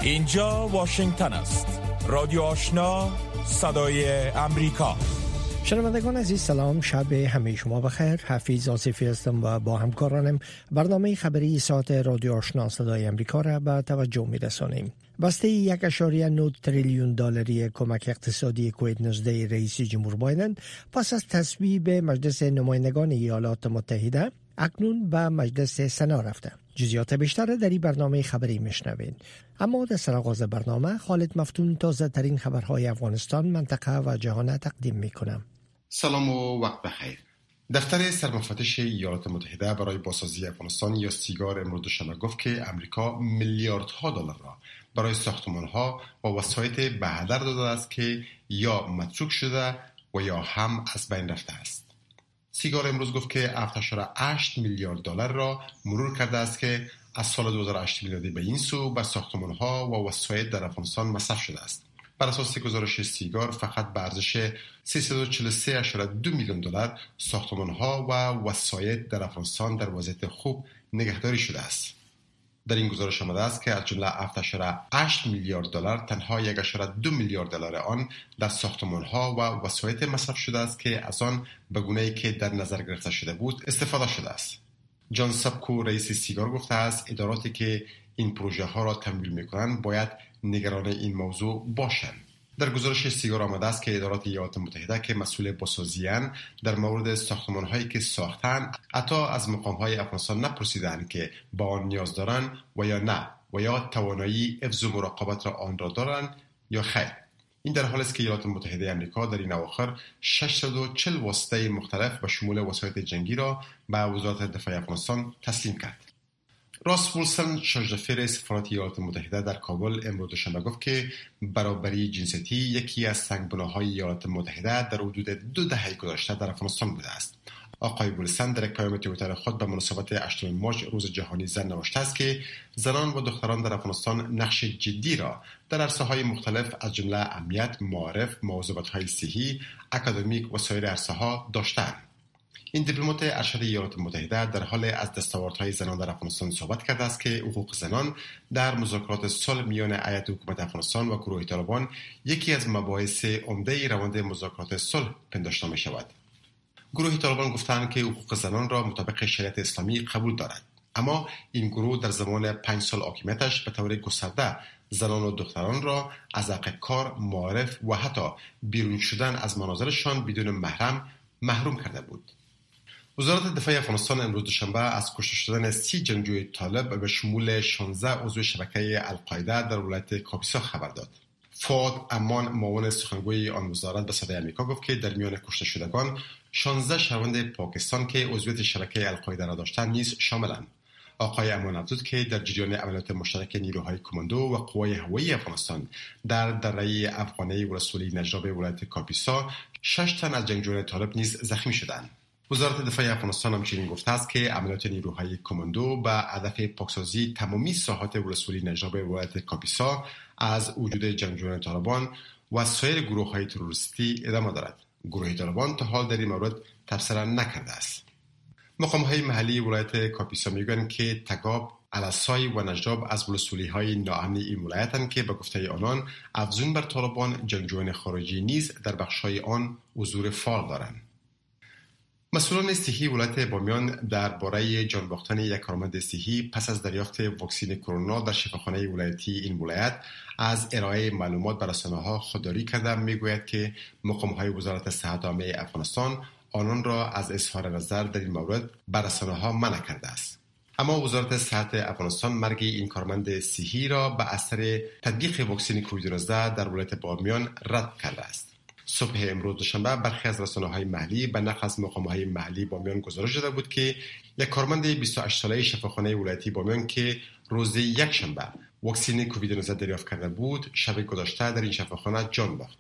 اینجا واشنگتن است. رادیو آشنا، صدای امریکا. شنوندگان عزیز سلام، شب همه شما بخیر. حفیظ آصفی هستم و با همکارانم برنامه خبری ساعت رادیو آشنا صدای امریکا را به توجه می‌رسانیم. بسته 1.9 تریلیون دلاری کمک اقتصادی کووید-19 رئیس جمهور بایدن پس از تصویب مجلس نمایندگان ایالات متحده اکنون به مجلس سنا رفته. جزئیات بیشتر در این برنامه خبری میشنوید. اما در سرآغاز برنامه خالد مفتون تازه ترین خبرهای افغانستان، منطقه و جهان تقدیم میکنم. سلام و وقت بخیر. دفتر سرمفتش ایالات متحده برای بازسازی افغانستان یا سیگار امروز دوشنبه گفت که امریکا میلیاردها دلار را برای ساختمان‌ها و وسایط به هدر داده است که یا متروک شده و یا هم از بین رفته است. سیگار امروز گفت که 7.8 میلیارد دلار را مرور کرده است که از سال 2008 میلادی به این سو به ساختمان‌ها و وسایط در افغانستان مصرف شده است. بر اساس گزارش سیگار فقط به ارزش 343.2 میلیون دلار ساختمان‌ها و وسایط در افغانستان در وضعیت خوب نگهداری شده است. در این گزارش آمده است که از جمله 7.8 میلیارد دلار تنها 1.2 میلیارد دلار آن در ساختمان‌ها و وسایط مصرف شده است که از آن به گونه‌ای که در نظر گرفته شده بود استفاده شده است. جان سابکو رئیس سیگار گفته است اداراتی که این پروژه ها را تمویل می‌کنند باید نگران این موضوع باشند. در گزارش سیگار آمده است که ادارات ایالات متحده که مسئول بازسازی‌اند در مورد ساختمان‌هایی که ساختند حتی از مقام‌های افغانستان نپرسیدند که با آن نیاز دارند و یا نه و یا توانایی حفظ و مراقبت را آن را دارند یا خیر. این در حالی است که ایالات متحده آمریکا در این اواخر 640 واسطه مختلف به شمول وسایط جنگی را به وزارت دفاع افغانستان تسلیم کرد. راس وولسن شاژدفیر سفارت ایالات متحده در کابل امروز دوشنبه گفت که برابری جنسیتی یکی از سنگبناهای ایالات متحده در حدود 2 دهه گذشته در افغانستان بوده است. آقای وولسن در یک پیام توییتر خود به مناسبت 8 مارس روز جهانی زن نوشته است که زنان و دختران در افغانستان نقش جدی را در عرصه‌های مختلف از جمله امنیت، معارف، مواظبت‌های صحی، اکادمیک و سایر عرصه‌ها داشتند. این دیپلمات ارشد ایالات متحده در حال از دستاوردهای زنان در افغانستان صحبت کرده است که حقوق زنان در مذاکرات صلح میان هیئت حکومت افغانستان و گروه طالبان یکی از مباحث عمده روند مذاکرات صلح پنداشته می شود. گروه طالبان گفتند که حقوق زنان را مطابق شریعت اسلامی قبول دارد، اما این گروه در زمان 5 سال حاکمیتش به طور گسترده زنان و دختران را از حق کار، معارف و حتی بیرون شدن از منازلشان بدون محرم محروم کرده بود. وزارت دفاع افغانستان امروز دوشنبه از کشته شدن 30 جنگجوی طالب به شمول 16 عضو شبکه القاعده در ولایت کاپیسا خبر داد. فؤاد امان معاون سخنگوی آن وزارت به صدای آمریکا گفت که در میان کشته شدگان 16 شهروند پاکستان که عضویت شبکه القاعده را داشتند نیز شاملند. آقای امان افزود که در جریان عملیات مشترک نیروهای کماندو و قوای هوایی افغانستان در دره افغانه ولسوالی نجراب ولایت کاپیسا 6 تن از جنگجویان طالب نیز زخمی شدند. وزارت دفاع افغانستان همچنین گفته است که عملیات نیروهای کماندو به هدف پاکسازی تمامی ساحات ولسوالی نجراب ولایت کاپیسا از وجود جنگجویان طالبان و سایر گروه‌های تروریستی ادامه دارد. گروه طالبان تا حال در این مورد تبصره نکرده است. مقام‌های محلی ولایت کاپیسا میگویند که تگاب، الاسای و نجراب از ولسوالی‌های ناامن این ولایتند که به گفته آنان افزون بر طالبان جنگجویان خارجی نیز در بخش‌های آن حضور فعال دارند. مسئولان صحی ولایت بامیان درباره جان باختن یک کارمند صحی پس از دریافت واکسن کرونا در شفاخانه ولایتی این ولایت از ارائه معلومات به رسانه‌ها خودداری کرده میگوید که مقام‌های وزارت صحت عامه افغانستان آنان را از اظهار نظر در این مورد به رسانه‌ها منع کرده است. اما وزارت صحت افغانستان مرگ این کارمند صحی را به اثر تطبیق واکسن کووید 19 در ولایت بامیان رد کرده است. صبح امروز دوشنبه برخی از رسانه‌های محلی به نقل از مقام‌های محلی بامیان گزارش داده بود که یک کارمند 28 ساله شفاخانه ولایتی بامیان که روز یکشنبه واکسن کووید 19 دریافت کرده بود شب گذشته در این شفاخانه جان باخت.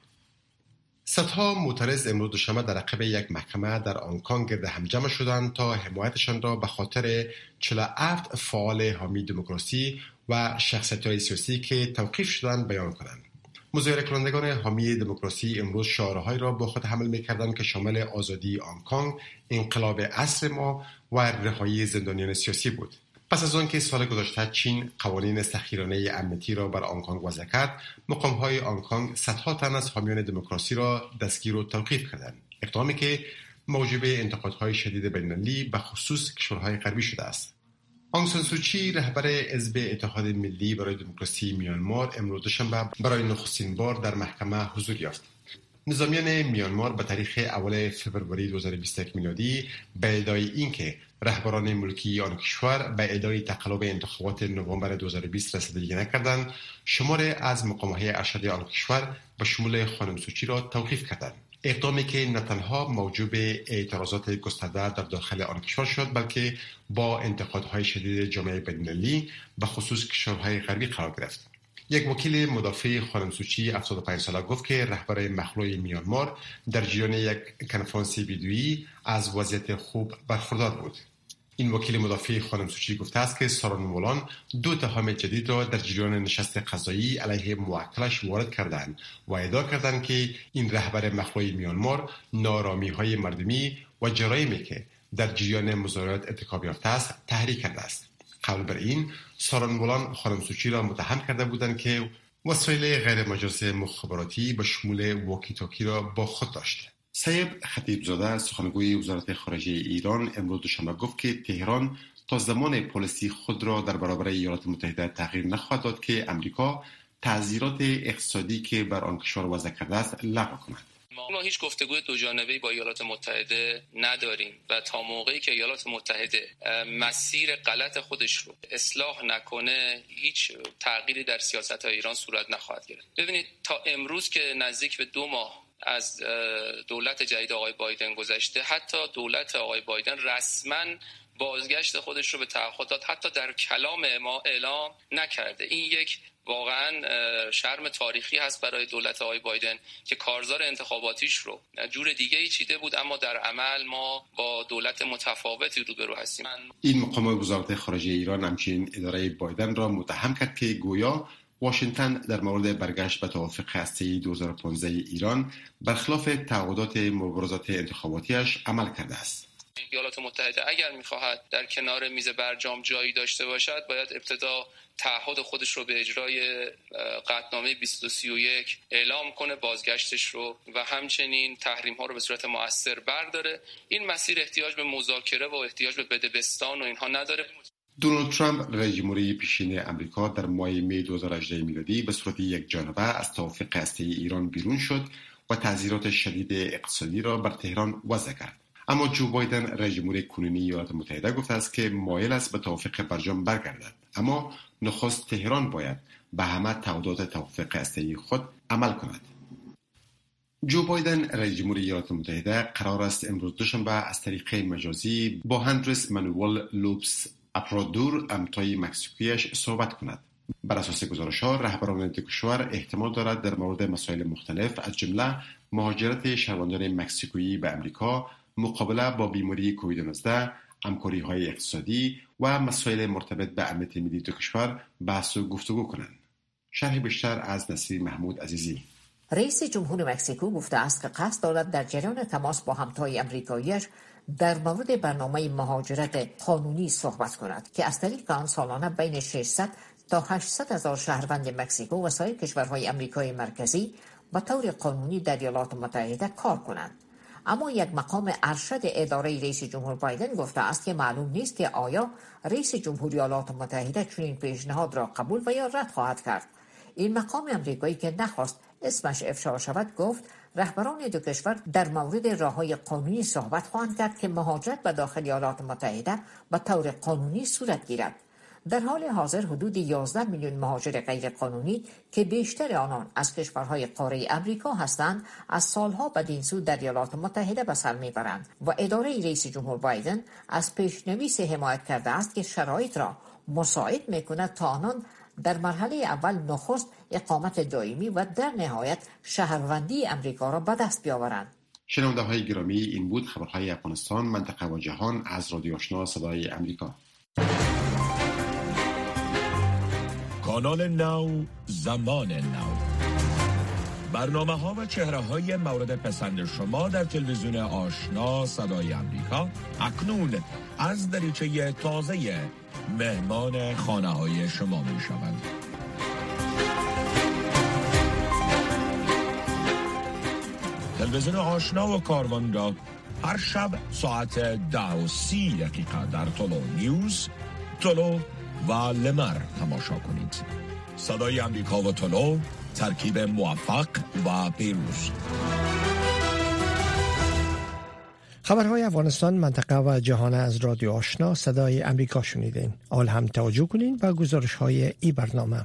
صدها معترض امروز دوشنبه در عقب یک محکمه در هنگ‌کنگ گرد هم جمع شدند تا حمایتشان را به خاطر 47 فعال حامی دموکراسی و شخصیت‌های سیاسی که توقیف شدند بیان کنند. مظاهره کنندگان حامی دموکراسی امروز شعارهایی را با خود حمل می‌کردند که شامل آزادی هنگ‌کنگ، انقلاب عصر ما و رهایی زندانیان سیاسی بود. پس از آنکه سال گذشته چین قوانین سخیرانه امنیتی را بر هنگ‌کنگ وضع کرد، مقام‌های هنگ‌کنگ صدها تن از حامیان دموکراسی را دستگیر و توقیف کردند. اقدامی که موجب انتقادهای شدید بین‌المللی به خصوص کشورهای غربی شده است. آنگ سان سوچی رهبر حزب اتحاد ملی برای دموکراسی میانمار امروز دوشنبه برای نخستین بار در محکمه حضور یافت. نظامیان میانمار به تاریخ اول فوریه 2021 میلادی به ادعای اینکه رهبران ملکی آن کشور به ادعای تقلب انتخابات نوامبر 2020 رسیدگی نکردند، شماری از مقام‌های ارشد آن کشور به شمول خانم سوچی را توقیف کردند. اقدامی که نه تنها موجب اعتراضات گسترده در داخل آن کشور شد، بلکه با انتقادهای شدید جامعه بین‌المللی به خصوص کشورهای غربی قرار گرفت. یک وکیل مدافع خانم سوچی 75 ساله گفت که رهبر مخلوع میانمار در جریان یک کنفرانس ویدیویی از وضعیت خوب برخوردار بود. این وکیل مدافع خانم سوچی گفته است که سارانمولان 2 اتهام جدید را در جریان نشست قضایی علیه موکلش وارد کردند و ادعا کردند که این رهبر مخلوع میانمار نارامی‌های مردمی و جرایمی که در جریان مظاهرات ارتکاب یافته است تحریک کرده است. قبل بر این سارانمولان خانم سوچی را متهم کرده بودند که وسایل غیر مجاز مخابراتی به شمول واکی تاکی را با خود داشت. سیب خطیبزاده سخنگوی وزارت خارجه ایران امروز دوشنبه گفت که تهران تا زمان پالیسی خود را در برابر ایالات متحده تغییر نخواهد داد که امریکا تعزیرات اقتصادی که بر آن کشور وضع کرده است لغو کند. ما هیچ گفتگوی دو جانبه‌ای با ایالات متحده نداریم و تا موقعی که ایالات متحده مسیر غلط خودش رو اصلاح نکنه هیچ تغییری در سیاست‌های ایران صورت نخواهد گرفت. ببینید تا امروز که نزدیک به 2 ماه از دولت جدید آقای بایدن گذشته، حتی دولت آقای بایدن رسما بازگشت خودش رو به تعهدات حتی در کلام ما اعلام نکرده. این یک واقعا شرم تاریخی هست برای دولت آقای بایدن که کارزار انتخاباتیش رو جور دیگه ای چیده بود، اما در عمل ما با دولت متفاوتی روبرو هستیم. این مقام وزارت خارجه ایران همچنین اداره بایدن را متهم کرد که گویا واشنگتن در مورد برگشت به توافق هسته‌ای 2015 ایران برخلاف تعهدات مبارزات انتخاباتیش عمل کرده است. ایالات متحده اگر می‌خواهد در کنار میز برجام جایی داشته باشد، باید ابتدا تعهد خودش رو به اجرای قطعنامه 2231 اعلام کنه، بازگشتش رو، و همچنین تحریم‌ها رو به صورت مؤثر برداره. این مسیر احتیاج به مذاکره و احتیاج به بدبستان و اینها نداره. دونالد ترامپ رئیس جمهوری پیشین امریکا در ماه می 2018 میلادی به صورت یک جانبه از توافق هسته‌ای ایران بیرون شد و تعزیرات شدید اقتصادی را بر تهران وضع کرد. اما جو بایدن رئیس جمهوری کنونی ایالات متحده گفته است که مایل است به توافق برجام برگردد، اما نخست تهران باید به همه تعهدات توافق هسته‌ای خود عمل کند. جو بایدن رئیس جمهوری ایالات متحده قرار است امروز دوشنبه از طریق مجازی با هندرس مانوئل لوپس اپرادور امتای مکزیکویش صحبت کند. بر اساس گزارش‌ها رهبران دو کشور احتمال دارد در مورد مسائل مختلف از جمله مهاجرت شهروندان مکزیکویی به امریکا، مقابله با بیماری کووید 19، همکاری‌های اقتصادی و مسائل مرتبط به امنیت ملی دو کشور بحث و گفتگو کنند. شرح بیشتر از نصیر محمود عزیزی. رئیس جمهور مکزیکو گفته است که قصد دارد در جریان تماس با همتای امریکایی‌اش در مورد برنامه مهاجرت قانونی صحبت کند که از طریق آن سالانه بین 600 تا 800 هزار شهروند مکزیکو و سایر کشورهای امریکای مرکزی به طور قانونی در ایالات متحده کار کنند. اما یک مقام ارشد اداره رئیس جمهور بایدن گفته است که معلوم نیست که آیا رئیس جمهور ایالات متحده چنین پیشنهاد را قبول و یا رد خواهد کرد. این مقام امریکایی که نخواست اسمش افشا شود گفت رهبران دو کشور در مورد راه‌های قانونی صحبت خواهند کرد که مهاجرت به داخل ایالات متحده به طور قانونی صورت گیرد. در حال حاضر حدود 11 میلیون مهاجر غیرقانونی که بیشتر آنان از کشورهای قاره امریکا هستند از سالها بدین سو در ایالات متحده به سر میبرند و اداره رئیس جمهور بایدن از پیشنویس حمایت کرده است که شرایط را مساعد میکند تا آنان در مرحله اول نخست اقامت دائمی و در نهایت شهروندی امریکا را به دست بیاورند. شنونده‌های گرامی، این بود خبرهای افغانستان، منطقه و جهان از رادیو آشنا صدای امریکا. کانال نو، زمان نو، برنامه‌ها و چهره‌های مورد پسند شما در تلویزیون آشنا صدای امریکا اکنون از دریچه تازه مهمان خانه‌های شما می‌شوند. تلویزیون آشنا و کاروان هر شب ساعت 10:30 در تولو نیوز، تولو و لمر تماشا کنید. صدای امریکا و تولو، ترکیب موفق و پیروز. خبرهای افغانستان، منطقه و جهان از رادیو آشنا صدای امریکا شنیدین. حال هم توجه کنین به گزارش‌های این برنامه.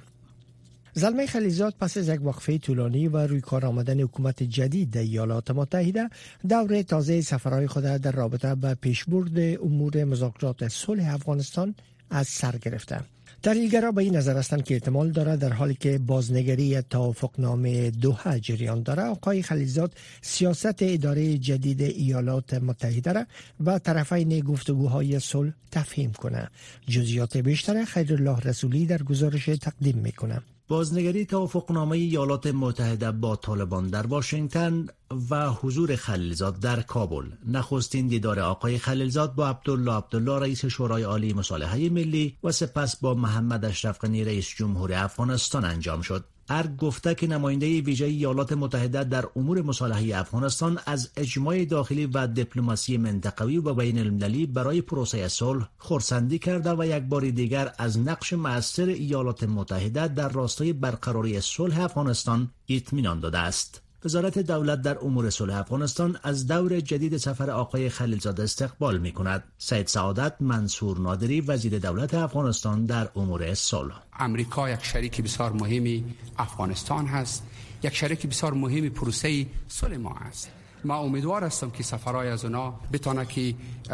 زلمه خلیلزاد پس از یک وقفه طولانی و روی کار آمدن حکومت جدید در ایالات متحده، دور تازه سفرهای خود در رابطه با پیشبرد امور مذاکرات صلح افغانستان از سر گرفته. تحلیلگران به این نظر هستند که احتمال دارد در حالی که بازنگری توافقنامه دوحه جریان داره، آقای خلیلزاد سیاست اداره جدید ایالات متحده را و طرفین گفتگوهای صلح تفهیم کنه. جزئیات بیشتر خیرالله رسولی در گزارش تقدیم میکنه. بازنگری توافقنامه ایالات متحده با طالبان در واشنگتن و حضور خلیلزاد در کابل. نخستین دیدار آقای خلیلزاد با عبدالله رئیس شورای عالی مصالحه ملی و سپس با محمد اشرف غنی رئیس جمهور افغانستان انجام شد. ارگ گفته که نماینده ویژه ایالات متحده در امور مصالحه افغانستان از اجماع داخلی و دیپلماسی منطقوی و بین المللی برای پروسه صلح خرسندی کرده و یک بار دیگر از نقش مؤثر ایالات متحده در راستای برقراری صلح افغانستان اطمینان داده است. وزارت دولت در امور صلح افغانستان از دور جدید سفر آقای خلیلزاد استقبال می‌کند. سید سعادت منصور نادری وزیر دولت افغانستان در امور صلح: امریکا یک شریک بسیار مهمی افغانستان هست، یک شریک بسیار مهمی پروسه صلح ما است. ما امیدوار هستم که سفرهای از اونا بتونه که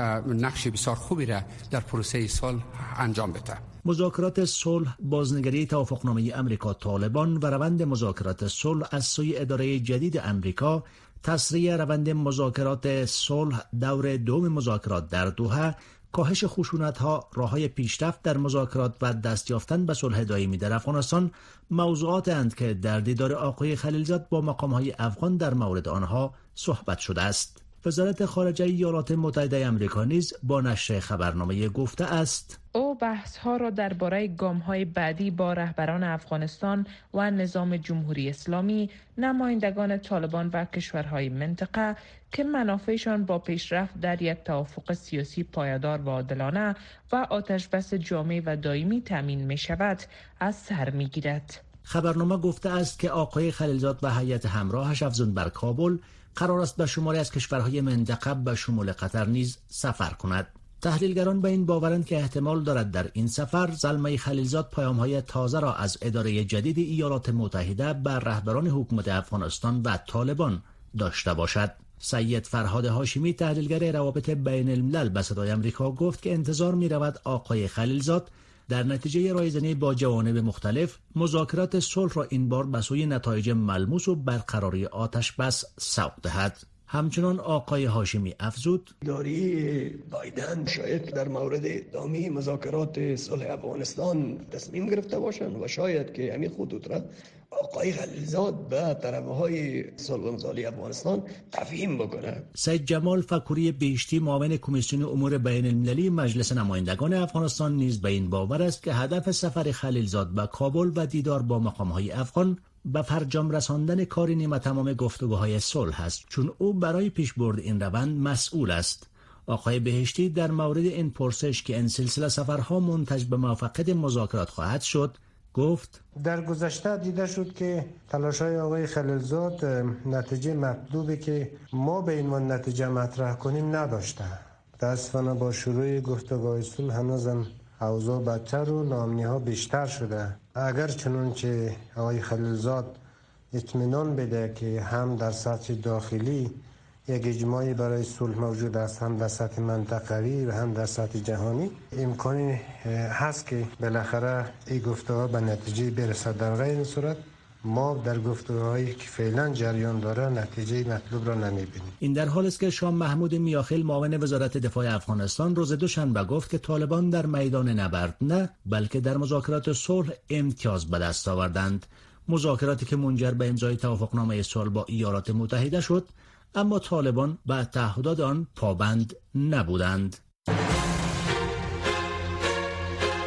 نقش بسیار خوبی را در پروسه صلح انجام بده. مذاکرات صلح، بازنگری توافقنامه امریکا طالبان و روند مذاکرات صلح از سوی اداره جدید امریکا، تسریع روند مذاکرات صلح، دور دوم مذاکرات در دوحه، کاهش خشونت‌ها، راه‌های پیشرفت در مذاکرات و دست یافتن به صلح دائمی در افغانستان موضوعات اند که در دیدار آقای خلیلزاد با مقام‌های افغان در مورد آنها صحبت شده است. وزارت خارجه ایالات متحده آمریکا نیز با نشر خبرنامه گفته است او بحث‌ها را درباره گام‌های بعدی با رهبران افغانستان و نظام جمهوری اسلامی، نمایندگان طالبان و کشورهای منطقه که منافعشان با پیشرفت در یک توافق سیاسی پایدار و عادلانه و آتشبس جامع و دائمی تامین می‌شود از سر می‌گیرد. خبرنامه گفته است که آقای خلیلزاد و هیئت همراهش افزون بر کابل قرار است به شماری از کشورهای منطقه به شمول قطر نیز سفر کند. تحلیلگران به این باورند که احتمال دارد در این سفر زلمه خلیلزاد پیام‌های تازه را از اداره جدید ایالات متحده بر رهبران حکومت افغانستان و طالبان داشته باشد. سید فرهاد هاشمی، تحلیلگر روابط بین الملل، به صدای آمریکا گفت که انتظار می‌رود آقای خلیلزاد در نتیجه رایزنی با جوانب مختلف مذاکرات صلح را این بار به سوی نتایج ملموس و برقراری آتش بس سوق دهد. همچنان آقای هاشمی افزود: اداره بایدن شاید در مورد ادامه مذاکرات صلح افغانستان تصمیم گرفته باشند و شاید که همین خطوط را آقای خلیلزاد به طرفهای صلح مصالحه افغانستان تفهیم بکنه. سید جمال فکوری بهشتی، معاون کمیسیون امور بین المللی مجلس نمایندگان افغانستان، نیز به این باور است که هدف سفر خلیلزاد به کابل و دیدار با مقام‌های افغان به فرجام رساندن کار نیمه تمام گفتگوهای صلح است، چون او برای پیشبرد این روند مسئول است. آقای بهشتی در مورد این پرسش که این سلسله سفرها منتج به موفقیت مذاکرات خواهد شد گفت: در گذشته دیده شد که تلاش‌های آقای خلیلزاد نتیجه مطلوبی که ما به این نتیجه مطرح کنیم نداشته. متاسفانه با شروع گفتگوهای صلح هنوزم اوضاع بدتر و ناامنی‌ها بیشتر شده. اگر چنانچه آقای خلیلزاد اطمینان بده که هم در سطح داخلی یک اجماعی برای صلح موجود است، هم در سطح منطقوی و هم در سطح جهانی، امکانی هست که بالاخره این گفتگوها به نتیجه برسد. در غیر این صورت ما در گفتگوهایی که فعلا جریان داره نتیجه مطلوب را نمیبینیم. این در حال است که شاه محمود میاخیل، معاون وزارت دفاع افغانستان، روز دوشنبه گفت که طالبان در میدان نبرد نه بلکه در مذاکرات صلح امتیاز به دست آوردند. مذاکراتی که منجر به امضای توافقنامه صلح با ایالات متحده شد، اما طالبان به تعهدات آن پابند نبودند.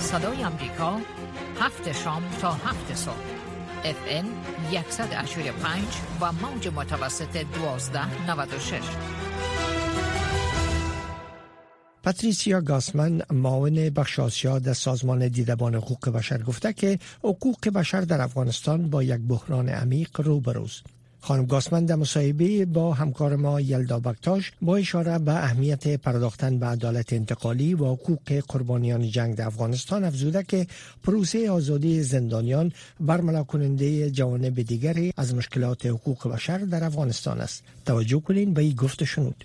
صدای آمریکا 7 شام تا 7 صبح FM 185 و موج متوسط 1296. پاتریسیا گاسمن معاون بخش آسیا در سازمان دیدبان حقوق بشر گفته که حقوق بشر در افغانستان با یک بحران عمیق روبروست. خانم گاسمن در مصاحبه با همکار ما یلدا بکتاش با اشاره به اهمیت پرداختن به عدالت انتقالی و حقوق قربانیان جنگ در افغانستان افزوده که پروسه آزادی زندانیان برملا کننده جوانب دیگری از مشکلات حقوق بشر در افغانستان است. توجه کنین به این گفته شنود.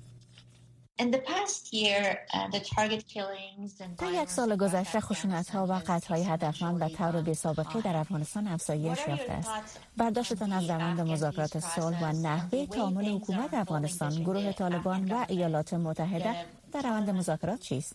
در یک سال گذشته خشونت‌ها و قتل‌های هدفمند به طور بی‌سابقه در افغانستان افزایش یافته است. برداشتتان از روند مذاکرات صلح و نحوه تعامل حکومت افغانستان، گروه طالبان و ایالات متحده در روند مذاکرات چیست؟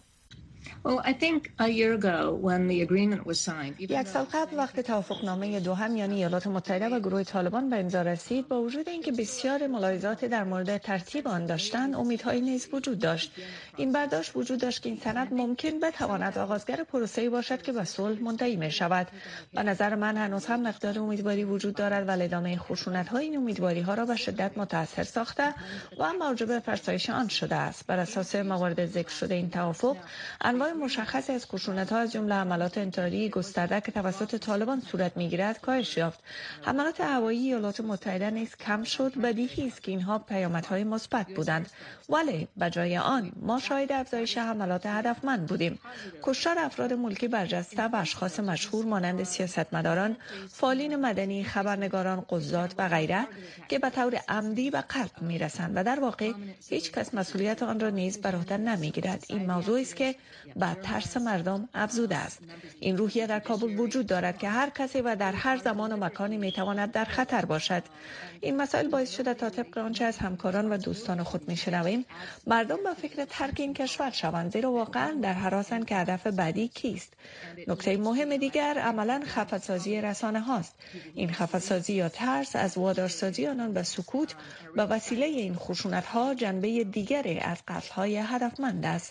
یک سال قبل وقت توافقنامه دوحه میان ایالات متحده و گروه طالبان به امضا رسید، با وجود اینکه بسیار ملاحظات در مورد ترتیب آن داشتند، امیدهایی نیز وجود داشت. این برداشت وجود داشت که این سند ممکن بتواند آغازگر پروسه‌ای باشد که به صلح منتهی می شود. به نظر من هنوز هم مقدار امیدواری وجود دارد، ولی ادامه خشونت‌ها این امیدواری‌ها را به شدت متاثر ساخته و موجب فرسایش آن شده است. بر اساس موارد ذکر شده این توافق، انواع مشخصی از خشونت‌ها از جمله حملات انتحاری گسترده که توسط طالبان صورت می‌گیرد کاهش یافت. حملات هوایی ایالات متحده نیز کم شد. بدیهی است که اینها پیامدهای مثبت بودند، ولی بجای آن ما شاهد افزایش حملات هدفمند بودیم. کشتار افراد ملکی برجسته و اشخاص مشهور مانند سیاستمداران، فعالین مدنی، خبرنگاران، قضات و غیره که به طور عمدی به قتل می‌رسند و در واقع هیچ کس مسئولیت آن را نیز بر عهده نمی‌گیرد. این موضوعی است که با ترس مردم افزوده است. این روحیه در کابل وجود دارد که هر کسی و در هر زمان و مکانی میتواند در خطر باشد. این مسائل باعث شده تا طبق آنچه از همکاران و دوستان خود میشنویم، مردم به فکر ترک این کشور شوند، زیرا واقعا در هراسند که هدف بعدی کیست. نکته مهم دیگر عملا خفه‌سازی رسانه هاست. این خفه‌سازی یا ترس از وادارسازی آنان به سکوت به وسیله این خشونت ها جنبه دیگری از قتل های هدفمند است.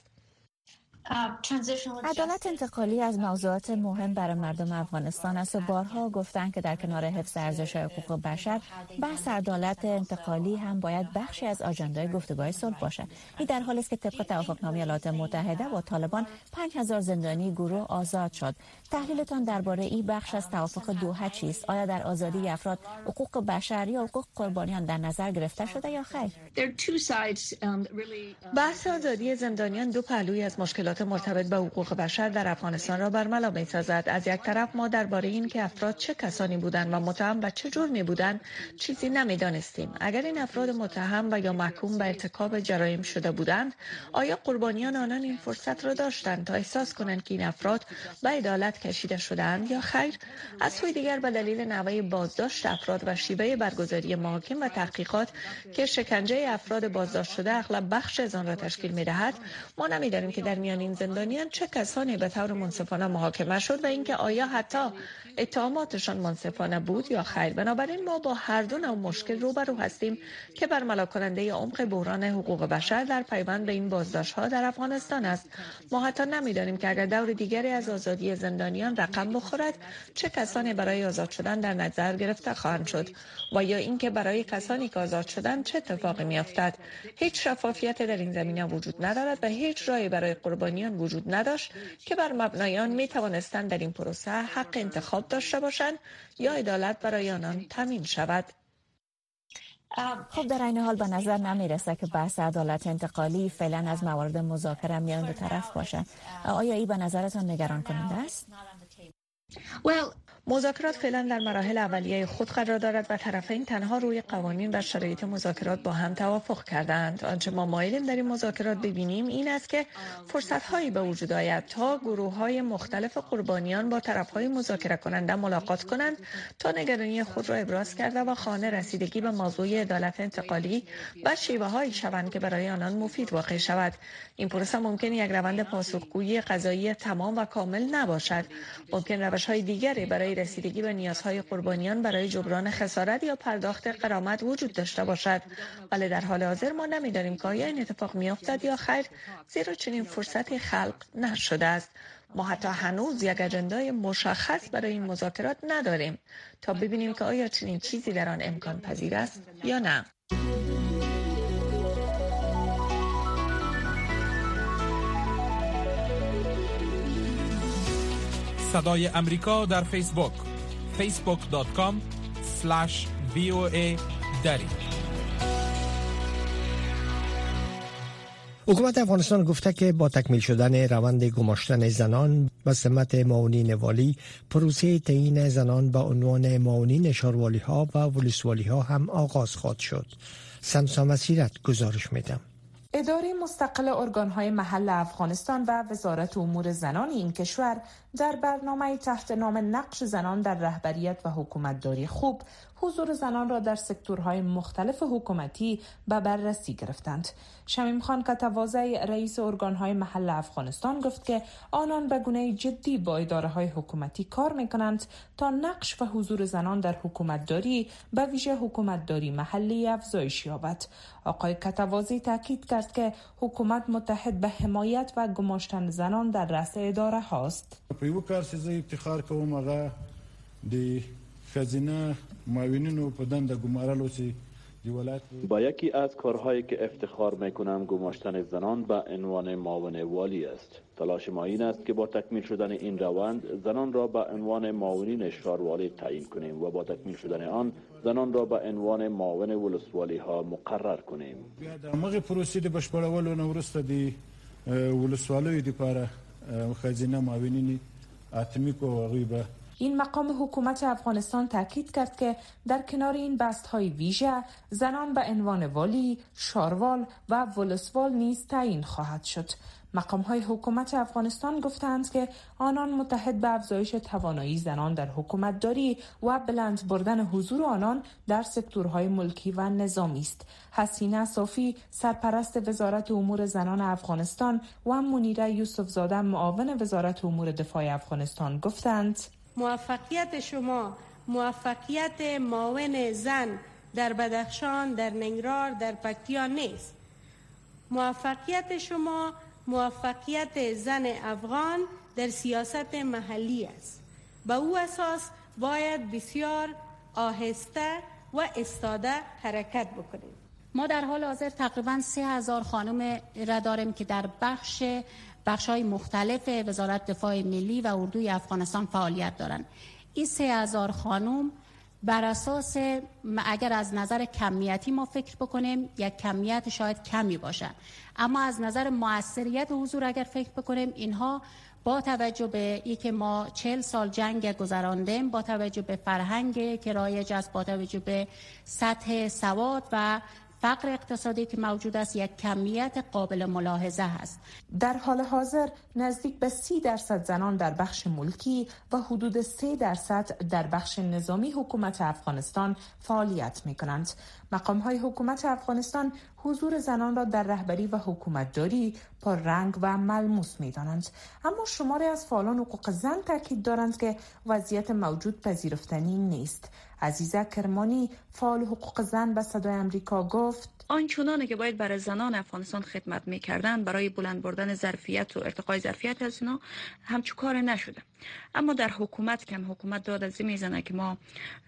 عدالت انتقالی از موضوعات مهم برای مردم افغانستان است و بارها گفتند که در کنار حفظ ارزش حقوق بشر، بحث عدالت انتقالی هم باید بخشی از آژاندای گفتگوهای صلح باشد. این در حالی است که طبق توافقنامه ایالات متحده با طالبان 5000 زندانی گروه آزاد شد. تحلیلتان درباره این بخش از توافق دوحه چیست؟ آیا در آزادی افراد حقوق بشر یا حقوق قربانیان در نظر گرفته شده یا خیر؟ بحث آزادی زندانیان دو پهلوی از مشکلات مرتبط به حقوق بشر در افغانستان را برملا می‌سازد. از یک طرف ما درباره این که افراد چه کسانی بودند و متهم به چه جرمی بودند چیزی نمی‌دانستیم. اگر این افراد متهم و یا محکوم به ارتکاب جرایم شده بودند، آیا قربانیان آنان این فرصت را داشتند تا احساس کنند که این افراد به عدالت کشیده شده‌اند یا خیر؟ از سوی دیگر به دلیل نحوه بازداشت افراد و شیوه برگزاری محاکم و تحقیقات که شکنجه افراد بازداشت شده اغلب بخش از آن را تشکیل می‌دهد، ما نمی‌دانیم که در میان این زندانیان چه کسانی به طور منصفانه محاکمه شد و اینکه آیا حتی اتهاماتشان منصفانه بود یا خیر. بنابراین ما با هر دو نوع مشکل روبرو هستیم که برملا کننده عمق بحران حقوق بشر در پیوند به این بازداشت‌ها در افغانستان است. ما حتی نمی‌دانیم که اگر دور دیگری از آزادی زندانیان رقم بخورد چه کسانی برای آزاد شدن در نظر گرفته خواهند شد و یا اینکه برای کسانی که آزاد شدند چه اتفاقی می‌افتد. هیچ شفافیت در این زمینه وجود ندارد و هیچ راهی برای قربانیان وجود نداشت که بر مبنای آن می توانستند در این پروسه حق انتخاب داشته باشند یا عدالت برای آنان تامین شود. خب در این حال به نظر نمیرسه که بحث عدالت انتقالی فعلا از موارد مذاکره میان دو طرف باشه. آیا این به نظرتان نگران کننده است؟ مذاکرات فعلا در مراحل اولیه خود قرار دارد و طرفین تنها روی قوانین و شرایط مذاکرات با هم توافق کردند. آنچه ما مایلیم در این مذاکرات ببینیم این است که فرصت‌هایی به وجود آید تا گروه‌های مختلف قربانیان با طرف‌های مذاکره کننده ملاقات کنند تا نگرانی خود را ابراز کرده و خانه رسیدگی به موضوع عدالت انتقالی و شیوه‌هایی شوند که برای آنان مفید واقع شود. این پروسه ممکن یک روند پاسخگویی قضایی تمام و کامل نباشد. ممکن روش‌های دیگری برای رسیدگی به نیازهای قربانیان برای جبران خسارت یا پرداخت غرامت وجود داشته باشد، ولی در حال حاضر ما نمی‌دانیم که آیا این اتفاق می‌افتد یا خیر، زیرا چنین فرصتی خلق نشده است. ما حتی هنوز یک اجندای مشخص برای این مذاکرات نداریم تا ببینیم که آیا چنین چیزی در آن امکان پذیر است یا نه. صدای امریکا در فیسبوک facebook.com/VOA دری. حکومت افغانستان گفته که با تکمیل شدن روند گماشتن زنان به سمت معاونین والی، پروسه تعیین زنان به عنوان معاونین شاروالی ها و ولسوالی ها هم آغاز خواهد شد. سمسا مسیرت گزارش میدم. اداره مستقل ارگانهای محل افغانستان و وزارت امور زنان این کشور در برنامه تحت نام نقش زنان در رهبریت و حکومتداری خوب، حضور زنان را در سکتورهای مختلف حکومتی به بررسی گرفتند. شمیم خان کتوازی رئیس ارگانهای محل افغانستان گفت که آنان به گونه جدی با اداره‌های حکومتی کار می‌کنند تا نقش و حضور زنان در حکومتداری به ویژه حکومتداری محلی افزایش یابد. آقای کتوازی تاکید کرد که حکومت متحد به حمایت و گماشتن زنان در رأس اداره هاست. په یو کار چې زه افتخار کوم هغه د خزینه معاونینو په دنده ګمارلو چې با یکی از کارهایی که افتخار میکنم گماشتن زنان به عنوان معاون والی است. تلاش ما این است که با تکمیل شدن این روند زنان را به عنوان معاونین شاروالی تعیین کنیم و با تکمیل شدن آن زنان را به عنوان معاون ولسوالی ها مقرر کنیم. دغه پروسې د بشپړولو نه وروسته د ولسوالیو لپاره خزینه معاونین اتمی کو غیبه. این مقام حکومت افغانستان تاکید کرد که در کنار این بست‌های ویژه زنان به عنوان والی، شاروال و ولسوال نیز تعیین خواهد شد. مقام‌های حکومت افغانستان گفتند که آنان متحد به افزایش توانایی زنان در حکومتداری و بلند بردن حضور آنان در سکتورهای ملکی و نظامی است. حسینه صافی سرپرست وزارت امور زنان افغانستان و منیره یوسفزاده معاون وزارت امور دفاع افغانستان گفتند موفقیت شما، موفقیت معاون زن در بدخشان، در ننگرهار، در پکتیا نیست. موفقیت شما موفقیت زن افغان در سیاست محلی است. به او اساس باید بسیار آهسته و استاده حرکت بکنیم. ما در حال حاضر تقریباً 3000 خانم را داریم که در بخش‌های مختلف وزارت دفاع ملی و اردوی افغانستان فعالیت دارند. این 3000 خانم بر اساس اگر از نظر کمیتی ما فکر بکنیم یک کمیت شاید کمی باشه، اما از نظر موثریت حضور اگر فکر بکنیم اینها با توجه به اینکه ما 40 سال جنگ گذراندیم، با توجه به فرهنگ که رایج است، با توجه به سطح سواد و فقر اقتصادی که موجود است، یک کمیت قابل ملاحظه است. در حال حاضر نزدیک به 30% زنان در بخش ملکی و حدود 3% در بخش نظامی حکومت افغانستان فعالیت می کنند. مقام‌های حکومت افغانستان حضور زنان را در رهبری و حکومتداری پررنگ و ملموس می دانند. اما شماری از فعالان حقوق زن تاکید دارند که وضعیت موجود پذیرفتنی نیست. عزیزه کرمانی فعال حقوق زن به صدای امریکا گفت آنچنانی که باید برای زنان افغانستان خدمت می‌کردند برای بلند بردن ظرفیت و ارتقای ظرفیت از اینا همچو کار نشده. اما در حکومت کم حکومت داد از میزنه که ما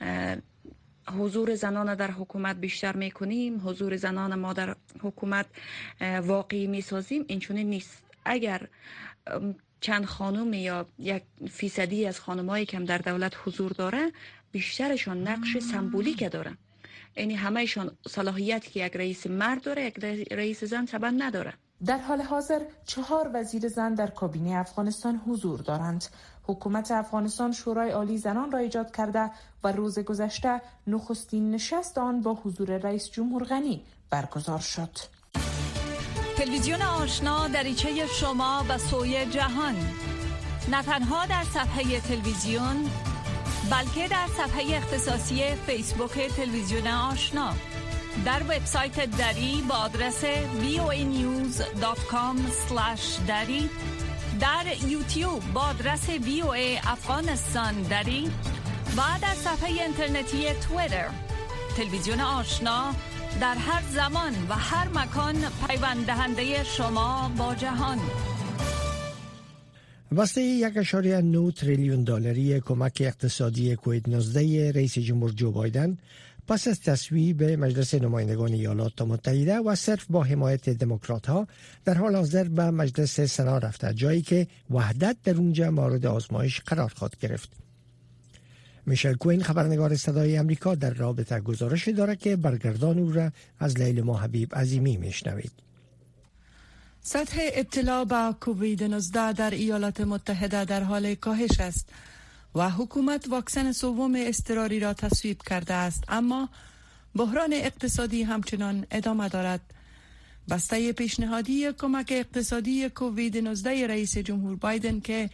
حضور زنان در حکومت بیشتر میکنیم، حضور زنان ما در حکومت واقعی میسازیم. این چنین نیست. اگر چند خانم یا 1% از خانمایی که هم در دولت حضور داره، بیشترشان نقش سمبولیک داره. یعنی همهشان صلاحیتی که یک رئیس مرد داره، یک رئیس زن طبعا نداره. در حال حاضر 4 وزیر زن در کابینه افغانستان حضور دارند. حکومت افغانستان شورای عالی زنان را ایجاد کرده و روز گذشته نخستین نشست آن با حضور رئیس جمهور غنی برگزار شد. تلویزیون آشنا دریچه شما به سوی جهان، نه تنها در صفحه تلویزیون بلکه در صفحه اختصاصی فیسبوک تلویزیون آشنا، در وبسایت دری با آدرس voanews.com/dari، در یوتیوب با آدرس VOA افغانستان دری و در صفحه اینترنتی توییتر. تلویزیون آشنا در هر زمان و هر مکان پیوند دهنده شما با جهان. واسطه 1.9 تریلیون دلاری کمک اقتصادی کووید 19 رئیس جمهور جو بایدن پس از تصویب مجلس نمایندگان ایالات متحده و صرف با حمایت دموکرات‌ها در حال حاضر به مجلس سنا رفته، جایی که وحدت در اونجا مورد آزمایش قرار خواهد گرفت. میشل کوین خبرنگار صدای امریکا در رابطه گزارش داره که برگردان او را از لیلما حبیب عظیمی میشنوید. سطح ابتلا به کووید 19 در ایالات متحده در حال کاهش است و حکومت واکسن سوم اضطراری را تصویب کرده است، اما بحران اقتصادی همچنان ادامه دارد. بسته پیشنهادی کمک اقتصادی کووید 19 رئیس جمهور بایدن که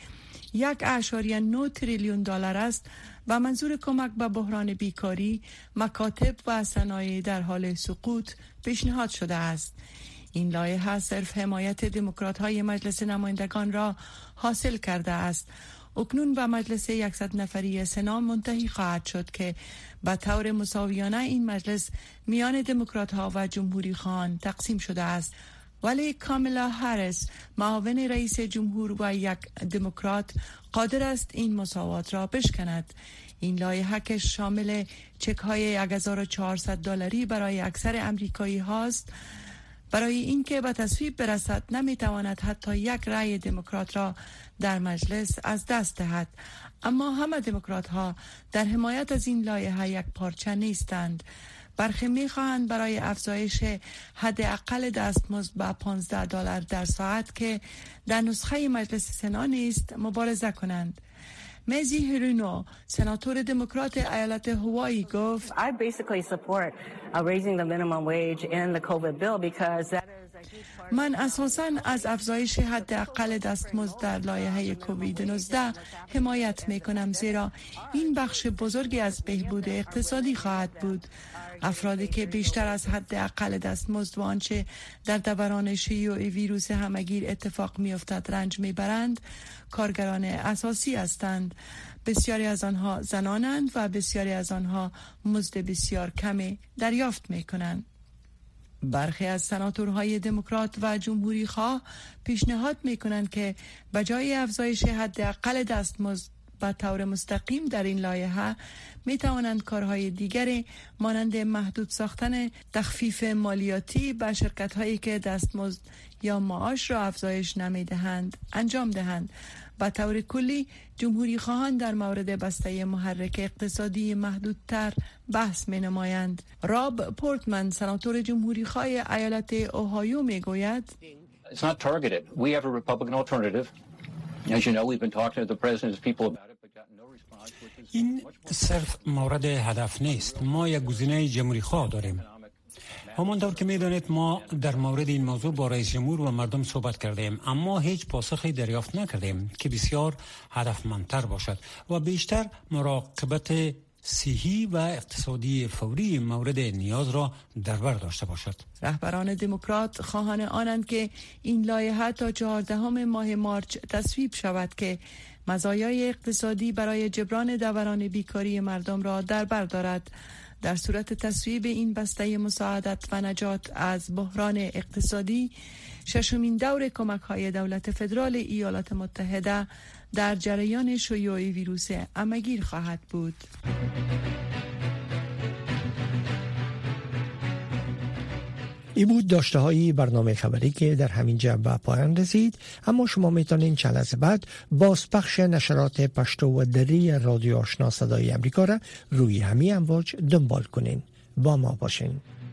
1.9 تریلیون دلار است و منظور کمک به بحران بیکاری، مکاتب و صنایع در حال سقوط پیشنهاد شده است. این لایحه صرف حمایت دموکرات‌های مجلس نمایندگان را حاصل کرده است. اکنون به مجلس 100 نفری سنا منتهی خواهد شد که به طور مساویانه این مجلس میان دموکرات‌ها و جمهوری خواهان تقسیم شده است. ولی کاملا هریس، معاون رئیس جمهور و یک دموکرات، قادر است این مساوات را بشکند. این لایحه که شامل چک‌های 1400 دلاری برای اکثر امریکایی هاست، برای اینکه به تصویب برسد نمیتواند حتی یک رأی دموکرات را در مجلس از دست دهد. اما همه دموکرات ها در حمایت از این لایحه یک پارچه نیستند. برخی میخواهند برای افزایش حداقل دستمزد به 15 دلار در ساعت که در نسخه مجلس سنا نیست مبارزه کنند. میزی هرونو، سناتور دموکرات ایالت هوایی، گفت I basically support raising the minimum wage in the COVID bill because that من اساساً از افزایش حداقل دستمزد در لایحه کووید 19 حمایت میکنم، زیرا این بخش بزرگی از بهبود اقتصادی خواهد بود. افرادی که بیشتر از حداقل دستمزد و آنچه در دوران شیوع ویروس همگیر اتفاق میافتد رنج میبرند، کارگران اساسی هستند. بسیاری از آنها زنانند و بسیاری از آنها مزد بسیار کمی دریافت میکنند. برخی از سناتورهای دموکرات و جمهوری خواه پیشنهاد میکنند که بجای افزایش حداقل دستمزد به طور مستقیم در این لایحه میتوانند کارهای دیگری مانند محدود ساختن تخفیف مالیاتی به شرکت‌هایی که دستمزد یا معاش را افزایش نمیدهند انجام دهند. به طور کلی جمهوری خواهان در مورد بسته محرک اقتصادی محدودتر بحث می نمایند. راب پورتمن، سناتور جمهوری خواه ایالت اوهایو، می گوید It's not targeted. We have a Republican alternative. As you know, we've been talking to the president's people about it, but gotten no response. این صرف مورد هدف نیست. ما یک گزینه جمهوری خواه داریم. همانطور که میدانید ما در مورد این موضوع با رئیس جمهور و مردم صحبت کردیم، اما هیچ پاسخی دریافت نکردیم که بسیار هدفمندتر باشد و بیشتر مراقبت صحی و اقتصادی فوری مورد نیاز را در بر داشته باشد. رهبران دموکرات خواهان آنند که این لایحه تا 14 ماه مارچ تصویب شود که مزایای اقتصادی برای جبران دوران بیکاری مردم را در بر دارد. در صورت تصویب این بسته مساعدت و نجات از بحران اقتصادی، ششمین دور کمک‌های دولت فدرال ایالات متحده در جریان شیوع ویروس همگیر خواهد بود. این بود داشته های برنامه خبری که در همین جا به پایان رسید، اما شما میتونین چند لحظه بعد بازپخش نشرات پشتو و دری رادیو آشنا صدای امریکا را روی همین امواج دنبال کنین. با ما باشین.